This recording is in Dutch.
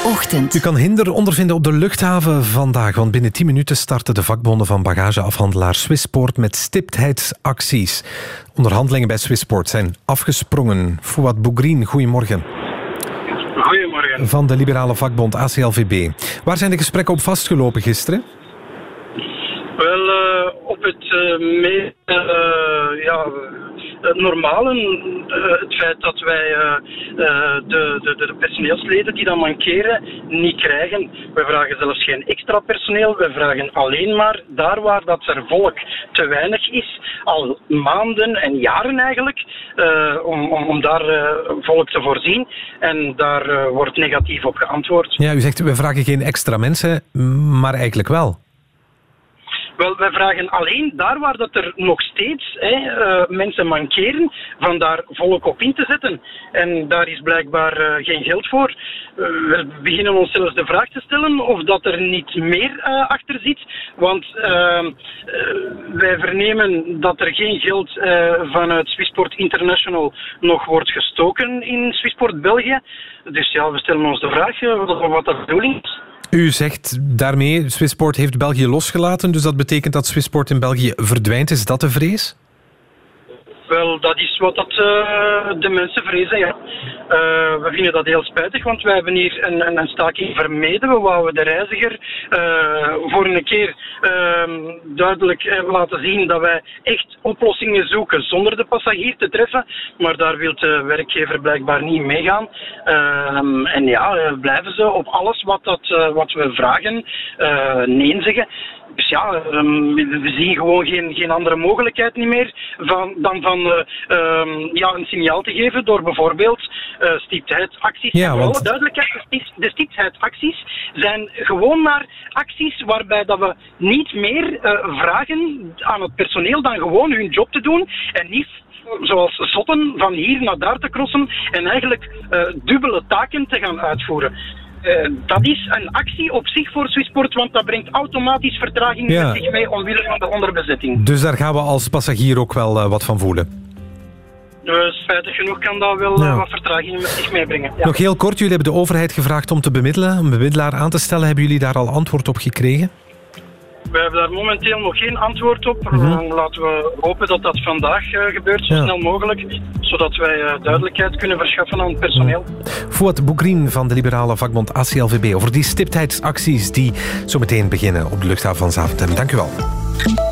Ochtend. U kan hinder ondervinden op de luchthaven vandaag, want binnen 10 minuten starten de vakbonden van bagageafhandelaar Swissport met stiptheidsacties. Onderhandelingen bij Swissport zijn afgesprongen. Fouad Bougrin, goedemorgen. Goedemorgen. Van de liberale vakbond ACLVB. Waar zijn de gesprekken op vastgelopen gisteren? Wel, op het normale, het feit dat wij de personeelsleden die dan mankeren niet krijgen. We vragen zelfs geen extra personeel, we vragen alleen maar daar waar dat er volk te weinig is, al maanden en jaren eigenlijk, om daar volk te voorzien. En daar wordt negatief op geantwoord. Ja, u zegt we vragen geen extra mensen, maar eigenlijk wel. Wel, wij vragen alleen daar waar dat er nog steeds mensen mankeren, van daar volk op in te zetten. En daar is blijkbaar geen geld voor. We beginnen ons zelfs de vraag te stellen of dat er niet meer achter zit. Want wij vernemen dat er geen geld vanuit Swissport International nog wordt gestoken in Swissport België. Dus ja, we stellen ons de vraag wat de bedoeling is. U zegt daarmee, Swissport heeft België losgelaten, dus dat betekent dat Swissport in België verdwijnt. Is dat de vrees? Wel, dat is wat de mensen vrezen, ja. We vinden dat heel spijtig, want wij hebben hier een staking vermeden. We wouden de reiziger voor een keer duidelijk laten zien dat wij echt oplossingen zoeken zonder de passagier te treffen. Maar daar wil de werkgever blijkbaar niet meegaan. En ja, blijven ze op alles wat we vragen nee zeggen. Dus ja, we zien gewoon geen andere mogelijkheid niet meer dan een signaal te geven door bijvoorbeeld stiptheidsacties. Ja, want... Voor alle duidelijkheid, de stiptheidsacties zijn gewoon maar acties waarbij dat we niet meer vragen aan het personeel dan gewoon hun job te doen en niet zoals zotten van hier naar daar te crossen en eigenlijk dubbele taken te gaan uitvoeren. Dat is een actie op zich voor Swissport, want dat brengt automatisch vertraging met zich mee omwille van de onderbezetting. Dus daar gaan we als passagier ook wel wat van voelen? Spijtig genoeg kan dat wel wat vertraging met zich meebrengen. Ja. Nog heel kort, jullie hebben de overheid gevraagd om te bemiddelen, een bemiddelaar aan te stellen. Hebben jullie daar al antwoord op gekregen? We hebben daar momenteel nog geen antwoord op. Laten we hopen dat dat vandaag gebeurt, zo snel mogelijk. Zodat wij duidelijkheid kunnen verschaffen aan het personeel. Fouad Bougrin van de liberale vakbond ACLVB over die stiptheidsacties die zo meteen beginnen op de luchthaven van Zaventem. Dank u wel.